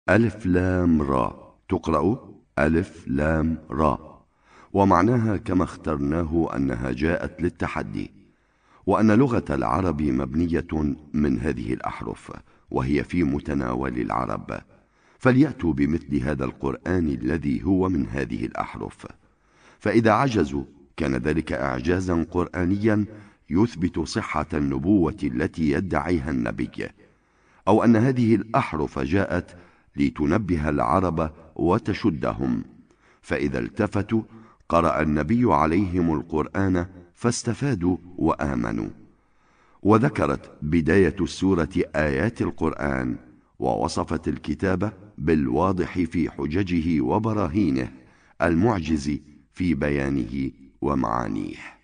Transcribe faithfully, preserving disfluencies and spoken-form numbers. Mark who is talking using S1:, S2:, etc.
S1: ألف لام را، تقرأ ألف لام را، ومعناها كما اخترناه أنها جاءت للتحدي، وأن لغة العرب مبنية من هذه الأحرف، وهي في متناول العرب، فليأتوا بمثل هذا القرآن الذي هو من هذه الأحرف. فإذا عجزوا كان ذلك إعجازا قرآنيا يثبت صحة النبوة التي يدعيها النبي، أو أن هذه الأحرف جاءت لتنبه العرب وتشدهم، فإذا التفتوا قرأ النبي عليهم القرآن فاستفادوا وآمنوا. وذكرت بداية السورة آيات القرآن، ووصفت الكتاب بالواضح في حججه وبراهينه، المعجز في بيانه ومعانيه.